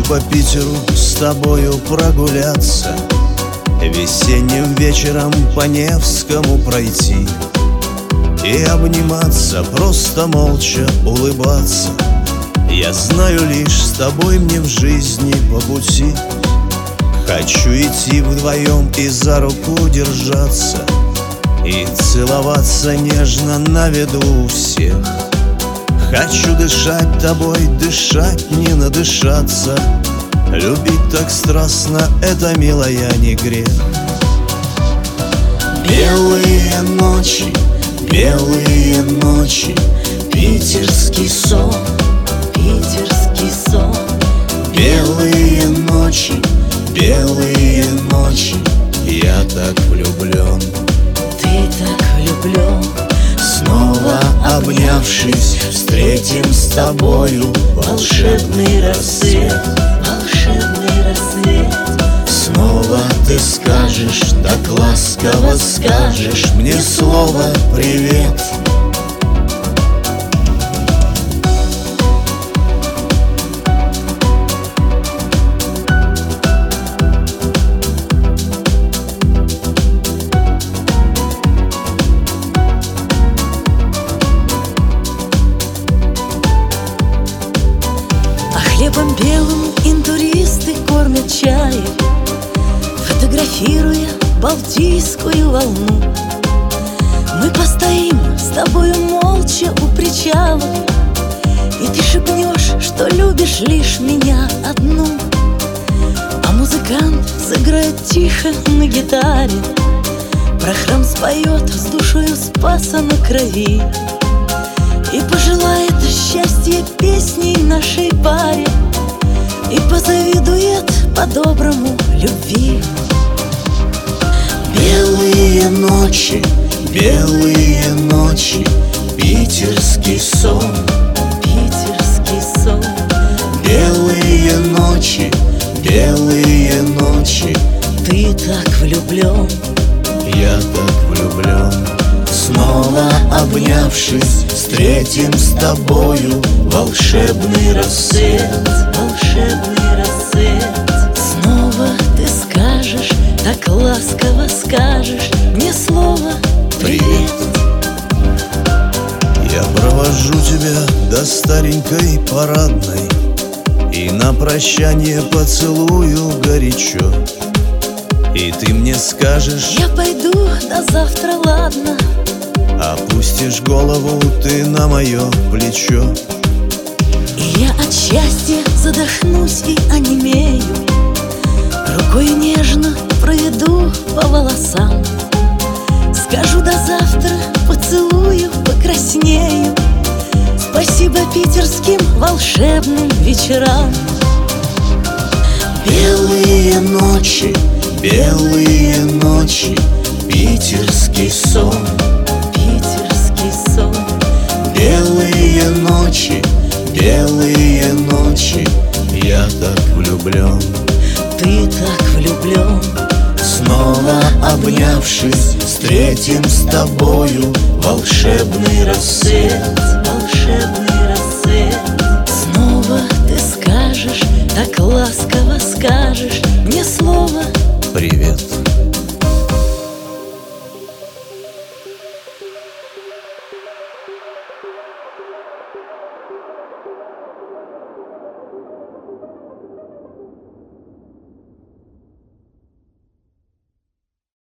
по Питеру с тобою прогуляться, весенним вечером по Невскому пройти и обниматься, просто молча улыбаться. Я знаю лишь, с тобой мне в жизни по пути. Хочу идти вдвоем и за руку держаться, и целоваться нежно на виду у всех. Хочу дышать тобой, дышать, не надышаться. Любить так страстно, это, милая, не грех. Белые ночи, питерский сон, питерский сон. Белые ночи, я так влюблен. Ты так влюблен. Снова обнявшись, встретим с тобою волшебный рассвет, волшебный рассвет. Снова ты скажешь, так ласково скажешь мне слово «привет». Хлебом белым интуристы кормят чаем, фотографируя Балтийскую волну. Мы постоим с тобою молча у причала, и ты шепнешь, что любишь лишь меня одну. А музыкант сыграет тихо на гитаре, про храм споет с душою Спаса на крови и пожелает счастья песней нашей паре, и позавидует по-доброму любви. Белые ночи, питерский сон, питерский сон. Белые ночи, ты так влюблен. я так влюблен. Снова обнявшись, встретим с тобою волшебный рассвет, волшебный рассвет. Снова ты скажешь, так ласково скажешь мне слово «привет». Я провожу тебя до старенькой парадной и на прощание поцелую горячо. И ты мне скажешь: я пойду, до завтра, ладно. Опустишь голову ты на мое плечо. И я от счастья задохнусь и онемею, рукой нежно проведу по волосам. Скажу до завтра, поцелую, покраснею. Спасибо питерским волшебным вечерам. Белые ночи, питерский сон, питерский сон. Белые ночи, я так влюблен. Ты так влюблен. Снова обнявшись, встретим с тобою волшебный рассвет, волшебный рассвет. Снова ты скажешь, так ласково скажешь мне слово привет.